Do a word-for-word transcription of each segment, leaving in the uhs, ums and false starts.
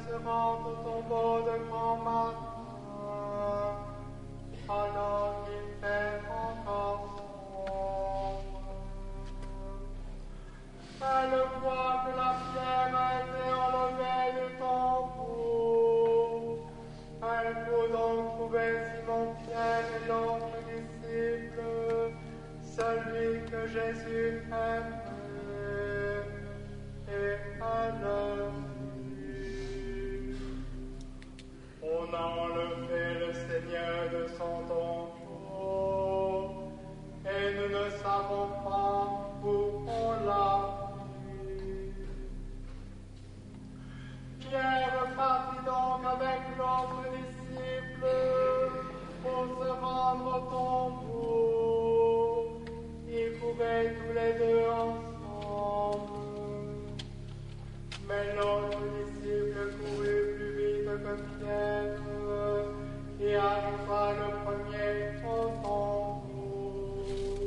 se rend au tombeau de grand matin, alors qu'il fait encore sombre. Elle voit que la pierre a été enlevée du tombeau. Elle faut donc trouver Simon-Pierre et l'autre disciple, celui que Jésus aimait, et elle dit: on a enlevé le Seigneur de son tombeau, et nous ne savons pas où on l'a mis. Pierre partit donc avec l'autre disciple pour se rendre au tombeau. Ils couraient tous les deux ensemble. Mais l'autre disciple courut plus vite que Pierre et arriva le premier au tombeau.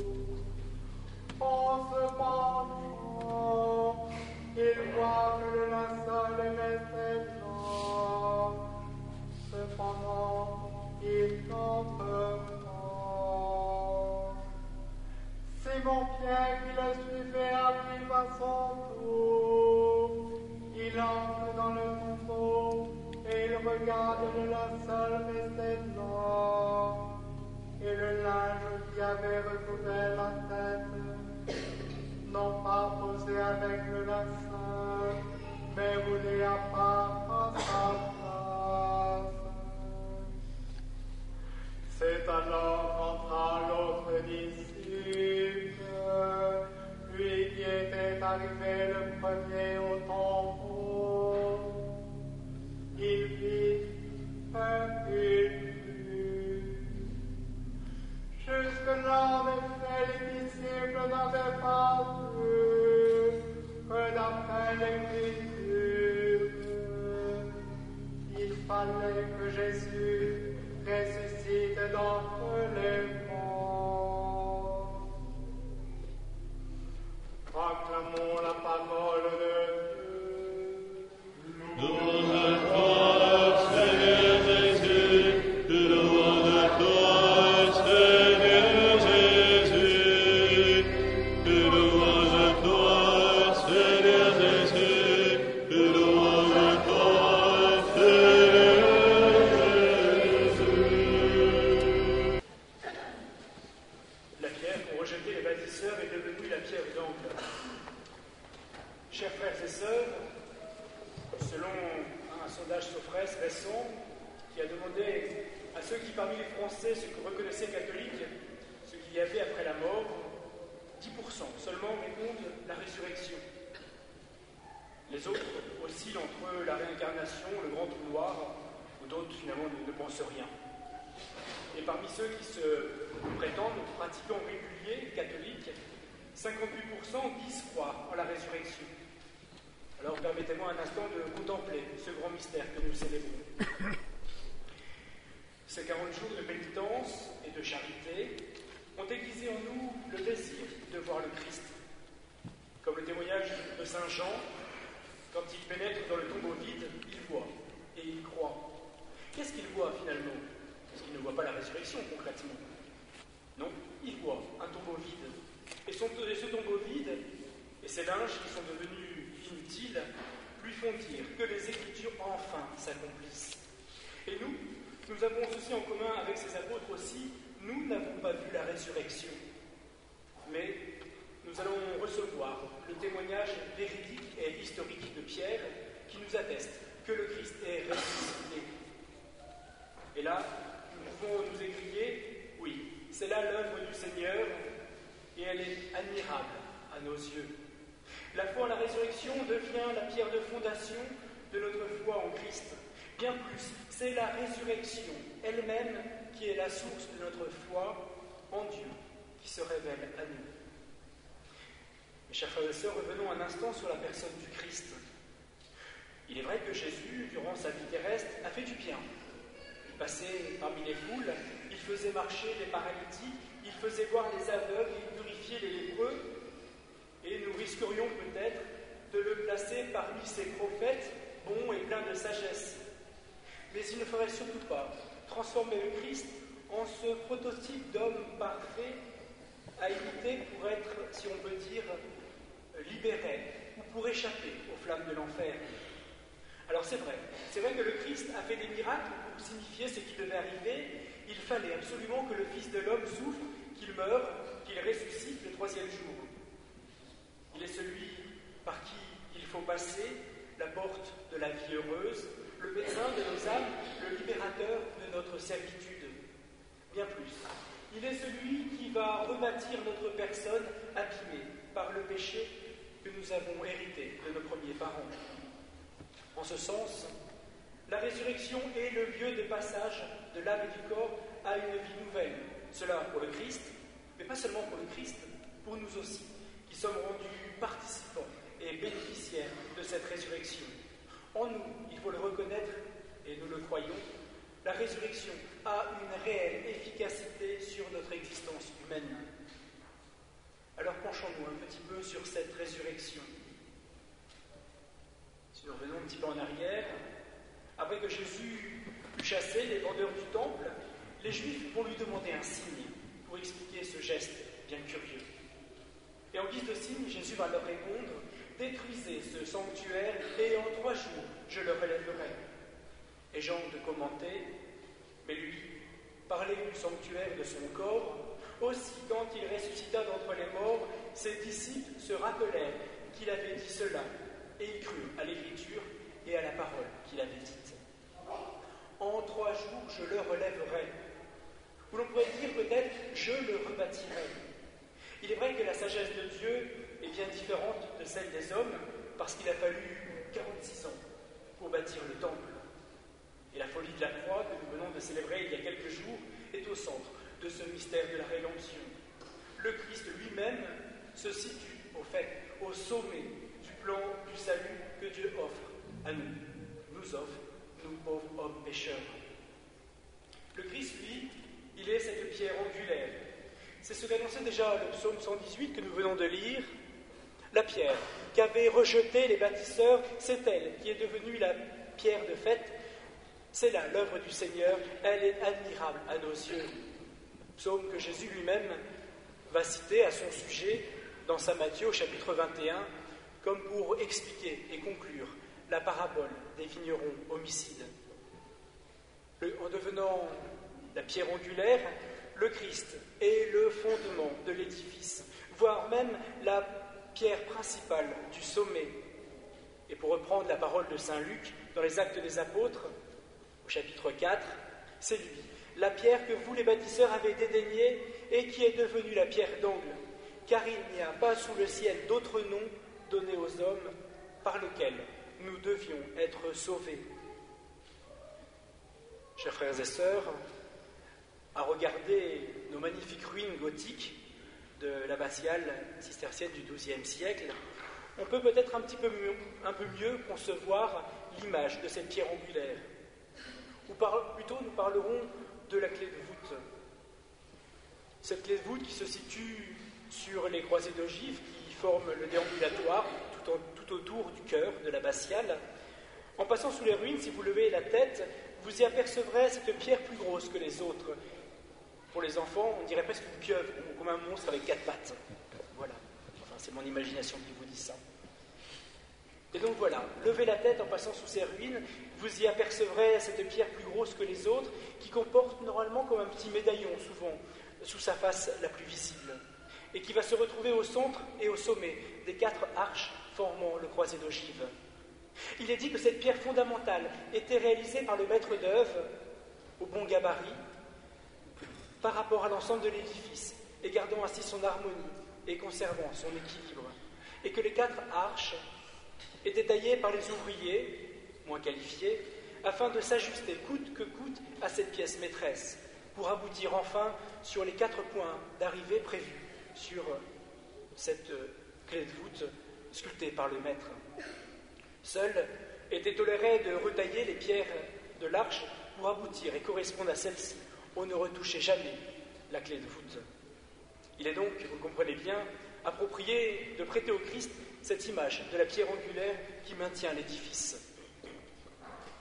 En se penchant, il voit que le linceul est resté là. Cependant, il n'entre pas. Simon-Pierre qui le suivait arrive à son tour. Il entre dans le tombeau et il regarde le linceul resté là. Et le linge qui avait recouvert la tête, non pas posé avec le linceul, mais roulé à part à sa place. C'est alors qu'entra l'autre disciple, lui qui était arrivé le premier au tombeau. Il vit et il put. Jusque-là, en effet, les disciples n'avaient pas vu que d'après l'Écriture, il fallait que Jésus ressuscite d'entre les morts. Proclamons la parole de Dieu. Louange à toi, Seigneur Jésus, louange à toi, Seigneur Jésus, louange à toi, Seigneur Jésus, louange à toi, Seigneur Jésus. La pierre qu'ont rejeté les bâtisseurs est devenue la pierre d'angle. Chers frères et sœurs, selon un sondage Sophrès récent qui a demandé à ceux qui parmi les Français se reconnaissaient catholiques ce qu'il y avait après la mort, dix pour cent seulement répondent la résurrection. Les autres oscillent entre la réincarnation, le grand trou noir, ou d'autres finalement ne, ne pensent rien. Et parmi ceux qui se prétendent pratiquants réguliers, catholiques, cinquante-huit pour cent disent croire en la résurrection. Alors permettez-moi un instant de contempler ce grand mystère que nous célébrons. Ces quarante jours de pénitence et de charité ont aiguisé en nous le désir de voir le Christ. Comme le témoignage de Saint Jean, quand il pénètre dans le tombeau vide, il voit et il croit. Qu'est-ce qu'il voit finalement? Parce qu'il ne voit pas la résurrection concrètement. Non, il voit un tombeau vide. Et, son, et ce tombeau vide, et ces linges qui sont devenus inutiles, lui font dire que les Écritures enfin s'accomplissent. Et nous, nous avons ceci en commun avec ces apôtres aussi, nous n'avons pas vu la résurrection. Mais nous allons recevoir le témoignage véridique et historique de Pierre qui nous atteste que le Christ est ressuscité. Et là, nous pouvons nous écrier, oui, c'est là l'œuvre du Seigneur et elle est admirable à nos yeux. La foi en la résurrection devient la pierre de fondation de notre foi en Christ. Bien plus, c'est la résurrection elle-même qui est la source de notre foi en Dieu, qui se révèle à nous. Mes chers frères et sœurs, revenons un instant sur la personne du Christ. Il est vrai que Jésus, durant sa vie terrestre, a fait du bien. Il passait parmi les foules, il faisait marcher les paralytiques, il faisait voir les aveugles, il purifiait les lépreux, et nous risquerions peut-être de le placer parmi ces prophètes bons et pleins de de sagesse. Mais il ne faudrait surtout pas transformer le Christ en ce prototype d'homme parfait à imiter pour être, si on peut dire, libéré ou pour échapper aux flammes de l'enfer. Alors c'est vrai, c'est vrai que le Christ a fait des miracles pour signifier ce qui devait arriver. Il fallait absolument que le Fils de l'homme souffre, qu'il meure, qu'il ressuscite le troisième jour. Il est celui par qui il faut passer la porte de la vie heureuse, le médecin de nos âmes, le libérateur de notre servitude. Bien plus, il est celui qui va rebâtir notre personne abîmée par le péché que nous avons hérité de nos premiers parents. En ce sens, la résurrection est le lieu de passage de l'âme et du corps à une vie nouvelle. Cela pour le Christ, mais pas seulement pour le Christ, pour nous aussi, qui sommes rendus participants et bénéficiaires de cette résurrection. En nous, il faut le reconnaître, et nous le croyons, la résurrection a une réelle efficacité sur notre existence humaine. Alors penchons-nous un petit peu sur cette résurrection. Si nous revenons un petit peu en arrière, après que Jésus eut chassé les vendeurs du temple, les Juifs vont lui demander un signe pour expliquer ce geste bien curieux. Et en guise de signe, Jésus va leur répondre « Détruisez ce sanctuaire et en trois jours, je le relèverai. » Et Jean de commenter « Mais lui, parlait du sanctuaire de son corps, aussi quand il ressuscita d'entre les morts, ses disciples se rappelèrent qu'il avait dit cela, et ils crurent à l'écriture et à la parole qu'il avait dite. En trois jours, je le relèverai. » Ou l'on pourrait dire peut-être « je le rebâtirai ». Il est vrai que la sagesse de Dieu est bien différente de celle des hommes, parce qu'il a fallu quarante-six ans pour bâtir le temple. Et la folie de la croix que nous venons de célébrer il y a quelques jours est au centre de ce mystère de la rédemption. Le Christ lui-même se situe, au fait, au sommet du plan du salut que Dieu offre à nous, nous offre, nous pauvres hommes pécheurs. Le Christ, lui, il est cette pierre angulaire. C'est ce qu'annonçait déjà le psaume cent dix-huit que nous venons de lire. La pierre qu'avaient rejetée les bâtisseurs, c'est elle qui est devenue la pierre de fête. C'est là l'œuvre du Seigneur, elle est admirable à nos yeux. Psaume que Jésus lui-même va citer à son sujet dans saint Matthieu au chapitre vingt et un, comme pour expliquer et conclure la parabole des vignerons homicides. Le, en devenant la pierre angulaire, le Christ est le fondement de l'édifice, voire même la pierre principale du sommet. Et pour reprendre la parole de saint Luc dans les Actes des Apôtres, au chapitre quatre, c'est lui, la pierre que vous les bâtisseurs avez dédaignée et qui est devenue la pierre d'angle, car il n'y a pas sous le ciel d'autre nom donné aux hommes par lequel nous devions être sauvés. Chers frères et sœurs, à regarder nos magnifiques ruines gothiques de l'abbatiale cistercienne du douzième siècle, on peut peut-être un petit peu mieux, un peu mieux concevoir l'image de cette pierre angulaire. Ou par, plutôt, nous parlerons de la clé de voûte. Cette clé de voûte qui se situe sur les croisées d'ogives qui forment le déambulatoire tout, en, tout autour du chœur de l'abbatiale. En passant sous les ruines, si vous levez la tête, vous y apercevrez cette pierre plus grosse que les autres. Pour les enfants, on dirait presque une pieuvre, comme un monstre avec quatre pattes. Voilà. Enfin, c'est mon imagination qui vous dit ça. Et donc voilà, levez la tête en passant sous ces ruines, vous y apercevrez cette pierre plus grosse que les autres, qui comporte normalement comme un petit médaillon, souvent, sous sa face la plus visible, et qui va se retrouver au centre et au sommet des quatre arches formant le croisé d'ogives. Il est dit que cette pierre fondamentale était réalisée par le maître d'œuvre, au bon gabarit, par rapport à l'ensemble de l'édifice, et gardant ainsi son harmonie et conservant son équilibre, et que les quatre arches étaient taillées par les ouvriers, moins qualifiés, afin de s'ajuster coûte que coûte à cette pièce maîtresse, pour aboutir enfin sur les quatre points d'arrivée prévus sur cette clé de voûte sculptée par le maître. Seul était toléré de retailler les pierres de l'arche pour aboutir et correspondre à celle-ci. On ne retouchait jamais la clé de voûte. Il est donc, vous le comprenez bien, approprié de prêter au Christ cette image de la pierre angulaire qui maintient l'édifice.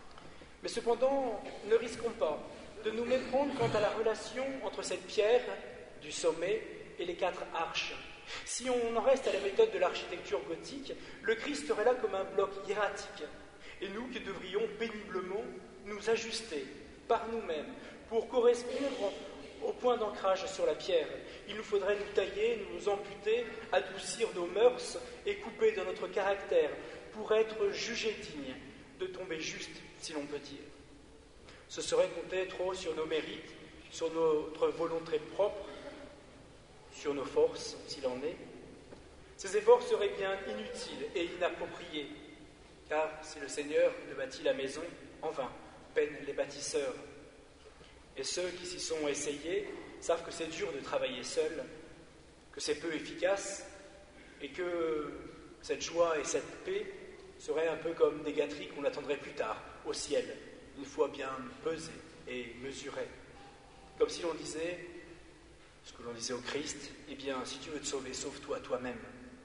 Mais cependant, ne risquons pas de nous méprendre quant à la relation entre cette pierre du sommet et les quatre arches. Si on en reste à la méthode de l'architecture gothique, le Christ serait là comme un bloc hiératique, et nous qui devrions péniblement nous ajuster par nous-mêmes pour correspondre au point d'ancrage sur la pierre. Il nous faudrait nous tailler, nous amputer, adoucir nos mœurs et couper dans notre caractère pour être jugés dignes de tomber juste, si l'on peut dire. Ce serait compter trop sur nos mérites, sur notre volonté propre, sur nos forces, s'il en est. Ces efforts seraient bien inutiles et inappropriés, car si le Seigneur ne bâtit la maison, en vain peinent les bâtisseurs. Et ceux qui s'y sont essayés savent que c'est dur de travailler seul, que c'est peu efficace, et que cette joie et cette paix seraient un peu comme des gâteries qu'on attendrait plus tard, au ciel, une fois bien pesées et mesurées. Comme si l'on disait, ce que l'on disait au Christ, eh bien, si tu veux te sauver, sauve-toi toi-même.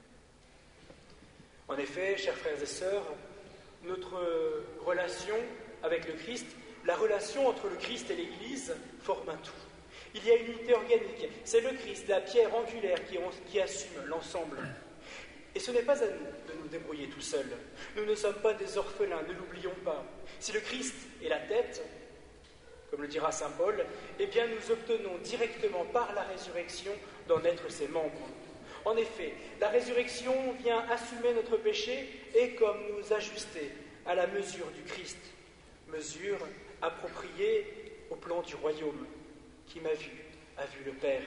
En effet, chers frères et sœurs, notre relation avec le Christ, la relation entre le Christ et l'Église forme un tout. Il y a une unité organique, c'est le Christ, la pierre angulaire qui, qui assume l'ensemble. Et ce n'est pas à nous de nous débrouiller tout seuls. Nous ne sommes pas des orphelins, ne l'oublions pas. Si le Christ est la tête, comme le dira saint Paul, eh bien nous obtenons directement par la résurrection d'en être ses membres. En effet, la résurrection vient assumer notre péché et comme nous ajuster à la mesure du Christ, mesure appropriée au plan du royaume. Qui m'a vu, a vu le Père.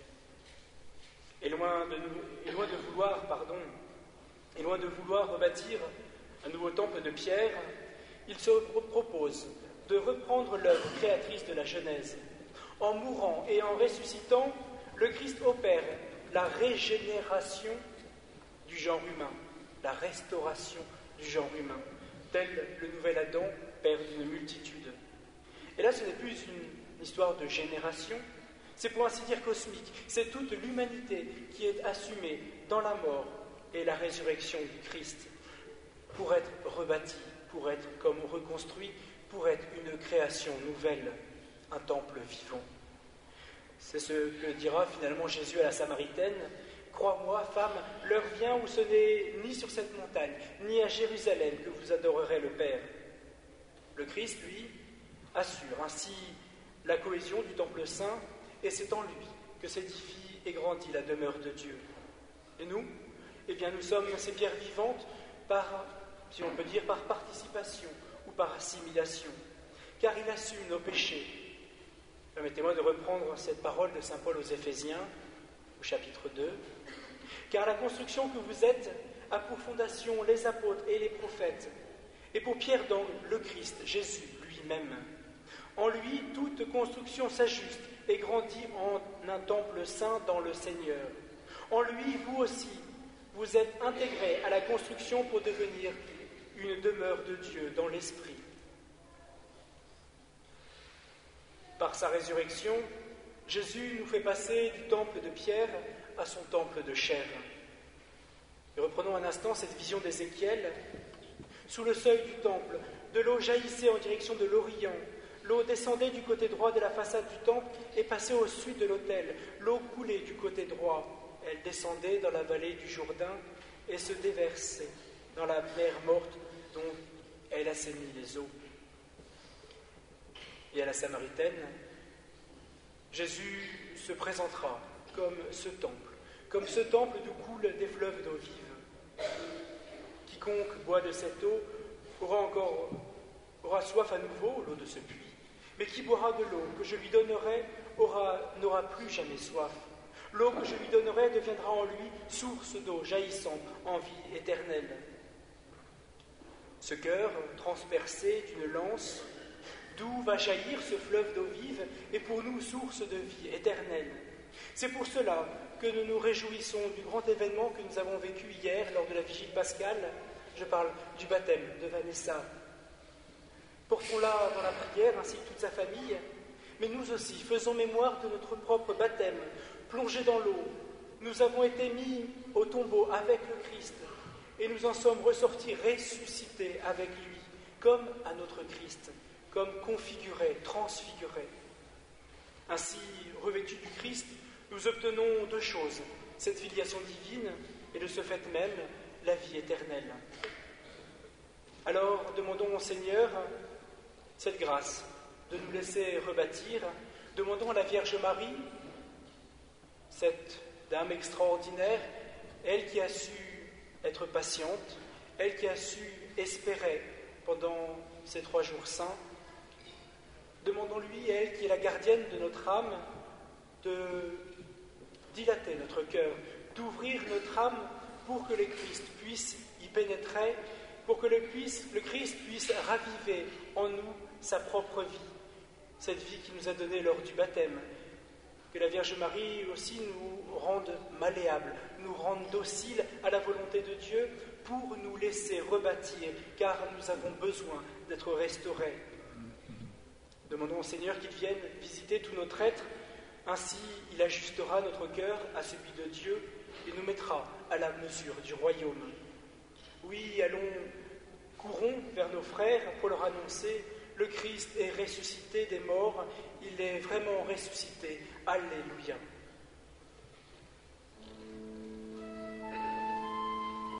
Et loin de, nous, et loin de vouloir, pardon, et loin de vouloir rebâtir un nouveau temple de pierre, il se propose de reprendre l'œuvre créatrice de la Genèse. En mourant et en ressuscitant, le Christ opère la régénération du genre humain, la restauration du genre humain, tel le nouvel Adam, père d'une multitude. Et là, ce n'est plus une histoire de génération, c'est pour ainsi dire cosmique, c'est toute l'humanité qui est assumée dans la mort et la résurrection du Christ, pour être rebâtie, pour être comme reconstruit, pour être une création nouvelle, un temple vivant. C'est ce que dira finalement Jésus à la Samaritaine. « Crois-moi, femme, l'heure vient où ce n'est ni sur cette montagne, ni à Jérusalem que vous adorerez le Père. » Le Christ, lui, assure ainsi la cohésion du temple saint, et c'est en lui que s'édifie et grandit la demeure de Dieu. Et nous, eh bien, nous sommes ces pierres vivantes par, si on peut dire, par participation ou par assimilation, car il assume nos péchés. Permettez-moi de reprendre cette parole de saint Paul aux Éphésiens, au chapitre deux. « Car la construction que vous êtes a pour fondation les apôtres et les prophètes, et pour pierre d'angle le Christ, Jésus lui-même. En lui, toute construction s'ajuste et grandit en un temple saint dans le Seigneur. En lui, vous aussi, vous êtes intégrés à la construction pour devenir une demeure de Dieu dans l'Esprit. » Par sa résurrection, Jésus nous fait passer du temple de pierre à son temple de chair. Et reprenons un instant cette vision d'Ézéchiel. Sous le seuil du temple, de l'eau jaillissait en direction de l'Orient. L'eau descendait du côté droit de la façade du temple et passait au sud de l'autel. L'eau coulait du côté droit. Elle descendait dans la vallée du Jourdain et se déversait dans la mer morte dont elle assainit les eaux. Et à la Samaritaine, Jésus se présentera comme ce temple, comme ce temple d'où coulent des fleuves d'eau vive. Quiconque boit de cette eau aura encore aura soif à nouveau, l'eau de ce puits, mais qui boira de l'eau que je lui donnerai aura, n'aura plus jamais soif. L'eau que je lui donnerai deviendra en lui source d'eau jaillissant en vie éternelle. Ce cœur, transpercé d'une lance, d'où va jaillir ce fleuve d'eau vive, est pour nous source de vie éternelle. C'est pour cela que nous nous réjouissons du grand événement que nous avons vécu hier lors de la vigile pascale. Je parle du baptême de Vanessa. Portons-la dans la prière ainsi que toute sa famille, mais nous aussi faisons mémoire de notre propre baptême, plongés dans l'eau. Nous avons été mis au tombeau avec le Christ et nous en sommes ressortis ressuscités avec lui, comme à notre Christ. comme configurés, transfigurés. Ainsi, revêtus du Christ, nous obtenons deux choses, cette filiation divine et de ce fait même, la vie éternelle. Alors, demandons au Seigneur cette grâce de nous laisser rebâtir. Demandons à la Vierge Marie, cette dame extraordinaire, elle qui a su être patiente, elle qui a su espérer pendant ces trois jours saints. Demandons-lui, elle qui est la gardienne de notre âme, de dilater notre cœur, d'ouvrir notre âme pour que le Christ puisse y pénétrer, pour que le Christ, le Christ puisse raviver en nous sa propre vie, cette vie qu'il nous a donnée lors du baptême. Que la Vierge Marie aussi nous rende malléables, nous rende dociles à la volonté de Dieu pour nous laisser rebâtir, car nous avons besoin d'être restaurés. Demandons au Seigneur qu'il vienne visiter tout notre être, ainsi il ajustera notre cœur à celui de Dieu et nous mettra à la mesure du royaume. Oui, allons, courons vers nos frères pour leur annoncer: le Christ est ressuscité des morts, il est vraiment ressuscité. Alléluia.